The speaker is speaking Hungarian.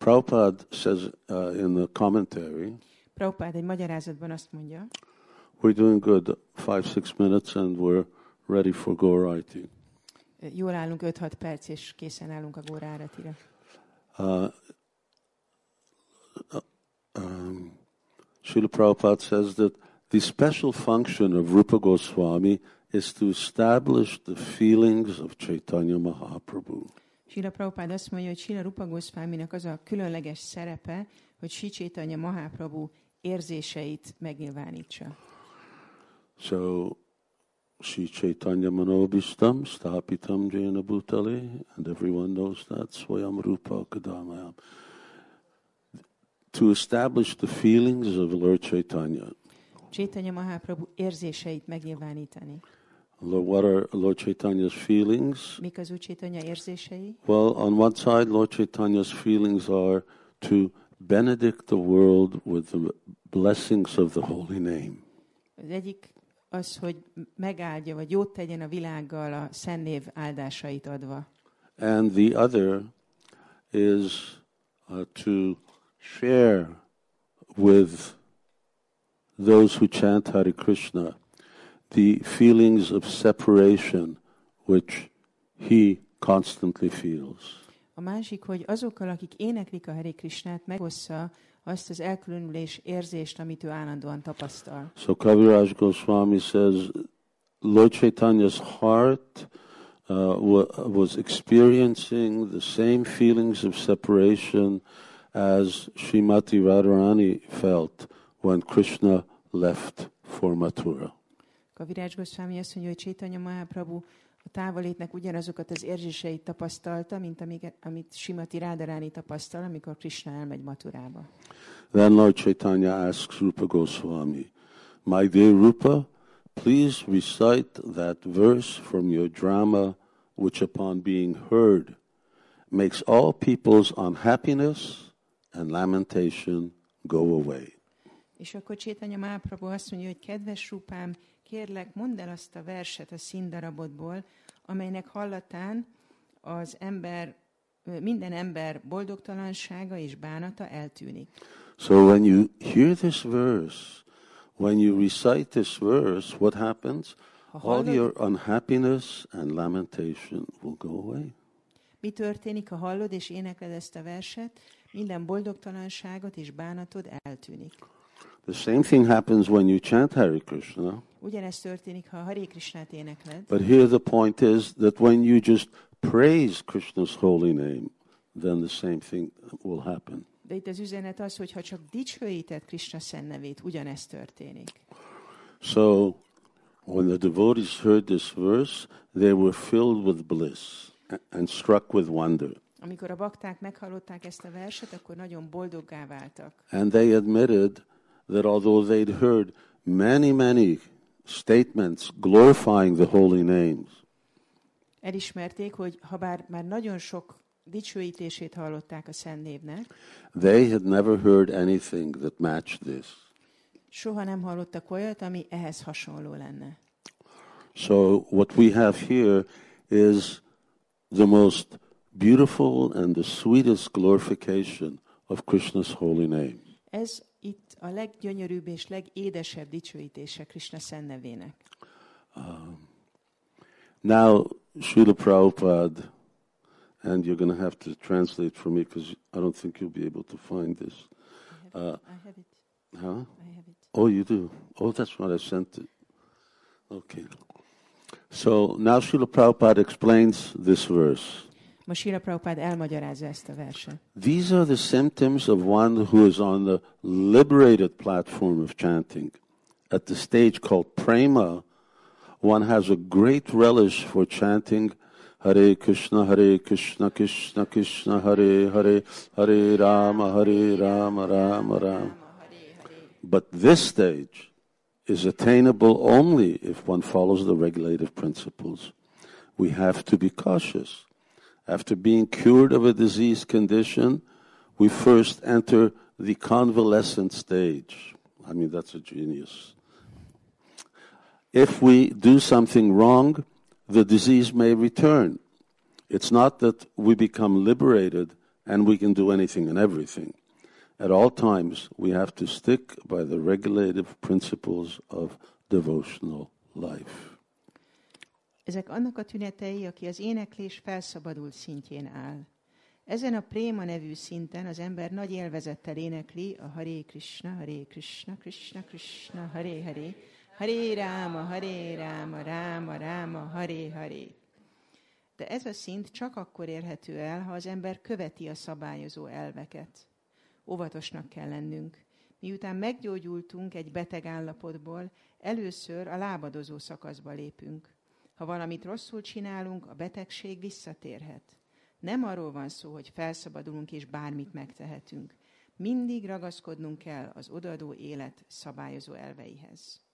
Prabhupada says in the commentary, Prabhupada egy magyarázatban azt mondja, we're doing good, 5-6 minutes, and we're ready for Gaurarati. Jól állunk 5-6 perc, és készen állunk a Gaurāratira. Srila Prabhupada says that the special function of Rupa Goswami is to establish the feelings of Chaitanya Mahaprabhu. Srila Prabhupada azt mondja, hogy Srila Rupa Goswaminak az a különleges szerepe, hogy Sri Chaitanya Mahaprabhu érzéseit megnyilvánítsa. So, Sri Chaitanya Manobishtam Stapitam Jena Bhutale, and everyone knows that, Swayam Rupa Kadamayam. To establish the feelings of Lord Chaitanya. Chaitanya Mahaprabhu érzéseit megnyilvánítani. What are Lord Chaitanya's feelings? Mik az Úr Chaitanya érzései? Well, on one side, Lord Chaitanya's feelings are to benedict the world with the blessings of the holy name. Az egyik az, hogy megáldja, vagy jót tegyen a világgal a szennév áldásait adva. And the other is to share with those who chant Hare Krishna the feelings of separation which he constantly feels. A másik, hogy azokkal, akik éneklik a Hare Krishnát, megossza azt az elkülönülés érzést, amit ő állandóan tapasztal. So Kaviraj Goswami says, Lord Chaitanya's heart was experiencing the same feelings of separation as Srimati Radharani felt when Krishna left for Mathura. Kaviraj Goswami azt mondja, hogy Chaitanya Mahaprabhu a távolétnek ugyanazokat az érzéseit tapasztalta, mint amit Srimati Radharani tapasztal, amikor Krishna elmegy Mathurába. Then Lord Chaitanya asks Rupa Goswami, my dear Rupa, please recite that verse from your drama which upon being heard makes all people's unhappiness and lamentation go away. És akkor Chaitanya Mahaprabhu azt mondja, hogy kedves Rupám, kérlek, mondd el azt a verset a színdarabodból, amelynek hallatán minden ember boldogtalansága és bánata eltűnik. So when you hear this verse, when you recite this verse, what happens? All your unhappiness and lamentation will go away. Mi történik, ha hallod és énekled ezt a verset? Minden boldogtalanságot és bánatod eltűnik. The same thing happens when you chant Hare Krishna. Ugyanezt történik, ha Hare Krishnát énekled. But here the point is that when you just praise Krishna's holy name, then the same thing will happen. De itt az üzenet az, hogy ha csak dicsőíted Krishna szent nevét, ugyanezt történik. So, when the devotees heard this verse, they were filled with bliss and struck with wonder. Amikor a bakták meghallották ezt a verset, akkor nagyon boldoggá váltak. And they admitted that although they'd heard many statements glorifying the holy names, elismerték, hogy ha bár már nagyon sok dicsőítését hallották a szent névnek, they had never heard anything that matched this. Soha nem hallottak olyat, ami ehhez hasonló lenne. So what we have here is the most beautiful and the sweetest glorification of Krishna's holy name. Ez itt a leggyönyörűbb és legédesebb dicsőítése Krishna szent nevének. Now, Srila Prabhupada, and you're going to have to translate for me because I don't think you'll be able to find this. I have it. Huh? I have it. Oh, you do? Oh, that's what I sent it. Okay. So now Srila Prabhupada explains this verse. Most Srila Prabhupada elmagyarázza ezt a verset. These are the symptoms of one who is on the liberated platform of chanting. At the stage called prema, one has a great relish for chanting Hare Krishna, Krishna Krishna, Hare Hare, Hare Rama, Rama Rama. But this stage is attainable only if one follows the regulative principles. We have to be cautious. After being cured of a disease condition, we first enter the convalescent stage. I mean, that's a genius. If we do something wrong, the disease may return. It's not that we become liberated and we can do anything and everything. At all times, we have to stick by the regulative principles of devotional life. Ezek annak a tünetei, aki az éneklés felszabadult szintjén áll. Ezen a préma nevű szinten az ember nagy élvezettel énekli a Hare Krishna, Krishna Krishna, Hare Hare, Hare Rama, Rama Rama, Hare Hare. De ez a szint csak akkor érhető el, ha az ember követi a szabályozó elveket. Óvatosnak kell lennünk. Miután meggyógyultunk egy beteg állapotból, először a lábadozó szakaszba lépünk. Ha valamit rosszul csinálunk, a betegség visszatérhet. Nem arról van szó, hogy felszabadulunk és bármit megtehetünk. Mindig ragaszkodnunk kell az odaadó élet szabályozó elveihez.